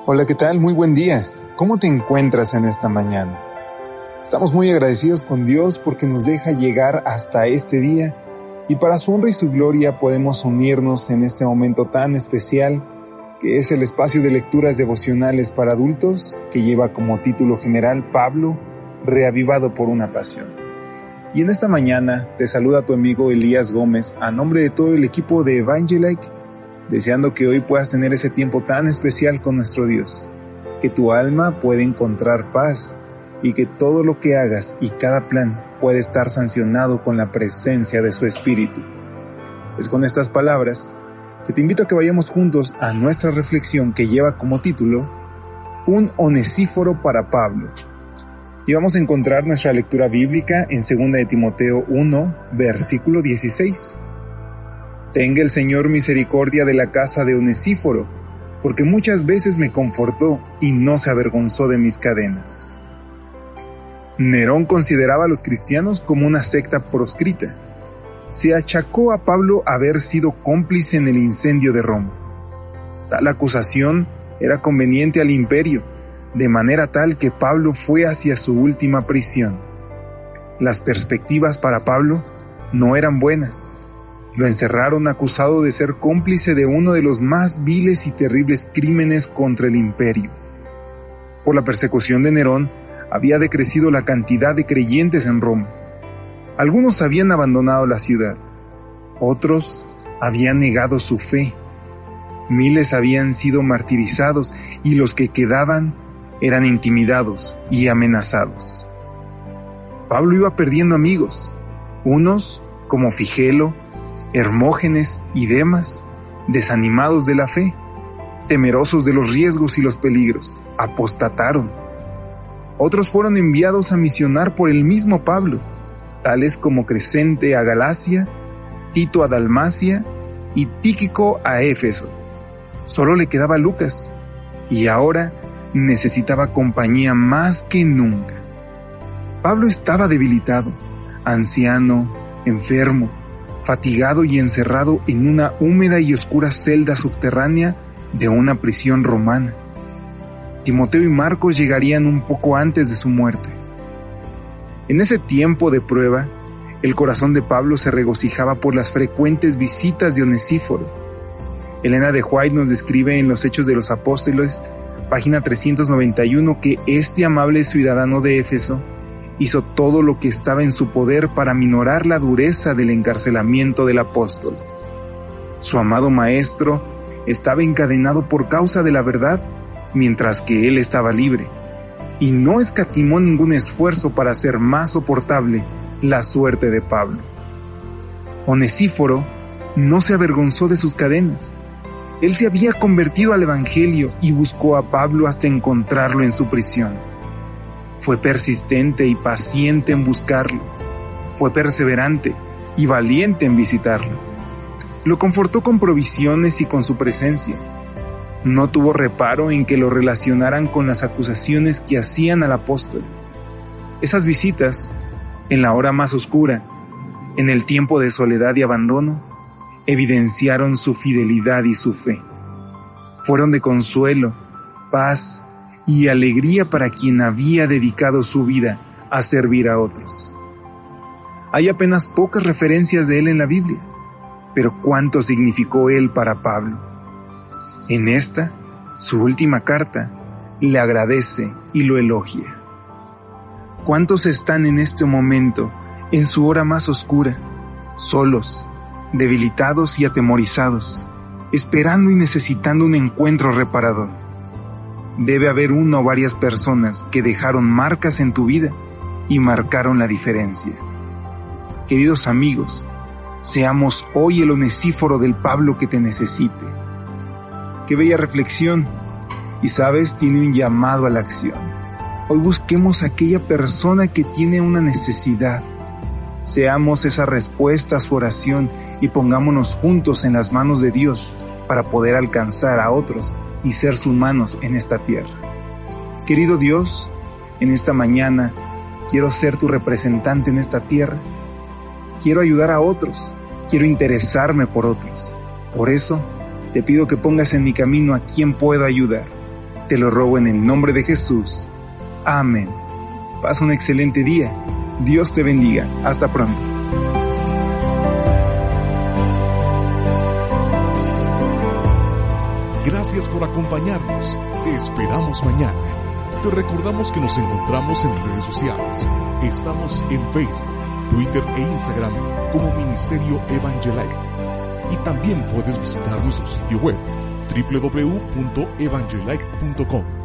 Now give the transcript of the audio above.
Hola, ¿qué tal? Muy buen día. ¿Cómo te encuentras en esta mañana? Estamos muy agradecidos con Dios porque nos deja llegar hasta este día y para su honra y su gloria podemos unirnos en este momento tan especial que es el espacio de lecturas devocionales para adultos que lleva como título general Pablo, reavivado por una pasión. Y en esta mañana te saluda tu amigo Elías Gómez a nombre de todo el equipo de Evangelike, deseando que hoy puedas tener ese tiempo tan especial con nuestro Dios, que tu alma pueda encontrar paz y que todo lo que hagas y cada plan puede estar sancionado con la presencia de su Espíritu. Es con estas palabras que te invito a que vayamos juntos a nuestra reflexión que lleva como título Un onesíforo para Pablo. Y vamos a encontrar nuestra lectura bíblica en 2 de Timoteo 1, versículo 16. Tenga el Señor misericordia de la casa de Onesíforo, porque muchas veces me confortó y no se avergonzó de mis cadenas. Nerón consideraba a los cristianos como una secta proscrita. Se achacó a Pablo haber sido cómplice en el incendio de Roma. Tal acusación era conveniente al imperio, de manera tal que Pablo fue hacia su última prisión. Las perspectivas para Pablo no eran buenas. Lo encerraron acusado de ser cómplice de uno de los más viles y terribles crímenes contra el imperio. Por la persecución de Nerón, había decrecido la cantidad de creyentes en Roma. Algunos habían abandonado la ciudad, otros habían negado su fe. Miles habían sido martirizados y los que quedaban eran intimidados y amenazados. Pablo iba perdiendo amigos, unos como Figelo, Hermógenes y Demas, desanimados de la fe, temerosos de los riesgos y los peligros, apostataron. Otros fueron enviados a misionar por el mismo Pablo, tales como Crescente a Galacia, Tito a Dalmacia y Tíquico a Éfeso. Solo le quedaba Lucas, y ahora necesitaba compañía más que nunca. Pablo estaba debilitado, anciano, enfermo, fatigado y encerrado en una húmeda y oscura celda subterránea de una prisión romana. Timoteo y Marcos llegarían un poco antes de su muerte. En ese tiempo de prueba, el corazón de Pablo se regocijaba por las frecuentes visitas de Onesíforo. Elena de White nos describe en los Hechos de los Apóstoles, página 391, que este amable ciudadano de Éfeso hizo todo lo que estaba en su poder para minorar la dureza del encarcelamiento del apóstol. Su amado maestro estaba encadenado por causa de la verdad, mientras que él estaba libre, y no escatimó ningún esfuerzo para hacer más soportable la suerte de Pablo. Onesíforo no se avergonzó de sus cadenas. Él se había convertido al Evangelio y buscó a Pablo hasta encontrarlo en su prisión. Fue persistente y paciente en buscarlo. Fue perseverante y valiente en visitarlo. Lo confortó con provisiones y con su presencia. No tuvo reparo en que lo relacionaran con las acusaciones que hacían al apóstol. Esas visitas, en la hora más oscura, en el tiempo de soledad y abandono, evidenciaron su fidelidad y su fe. Fueron de consuelo, paz y alegría para quien había dedicado su vida a servir a otros. Hay apenas pocas referencias de él en la Biblia, pero cuánto significó él para Pablo. En esta, su última carta, le agradece y lo elogia. ¿Cuántos están en este momento, en su hora más oscura, solos, debilitados y atemorizados, esperando y necesitando un encuentro reparador? Debe haber una o varias personas que dejaron marcas en tu vida y marcaron la diferencia. Queridos amigos, seamos hoy el onesíforo del Pablo que te necesite. Qué bella reflexión, y sabes, tiene un llamado a la acción. Hoy busquemos a aquella persona que tiene una necesidad. Seamos esa respuesta a su oración y pongámonos juntos en las manos de Dios para poder alcanzar a otros y ser sus manos en esta tierra. Querido Dios, en esta mañana quiero ser tu representante en esta tierra. Quiero ayudar a otros, quiero interesarme por otros. Por eso, te pido que pongas en mi camino a quien puedo ayudar. Te lo robo en el nombre de Jesús. Amén. Pasa un excelente día. Dios te bendiga. Hasta pronto. Gracias por acompañarnos. Te esperamos mañana. Te recordamos que nos encontramos en redes sociales. Estamos en Facebook, Twitter e Instagram como Ministerio Evangelike. Y también puedes visitar nuestro sitio web www.evangelike.com.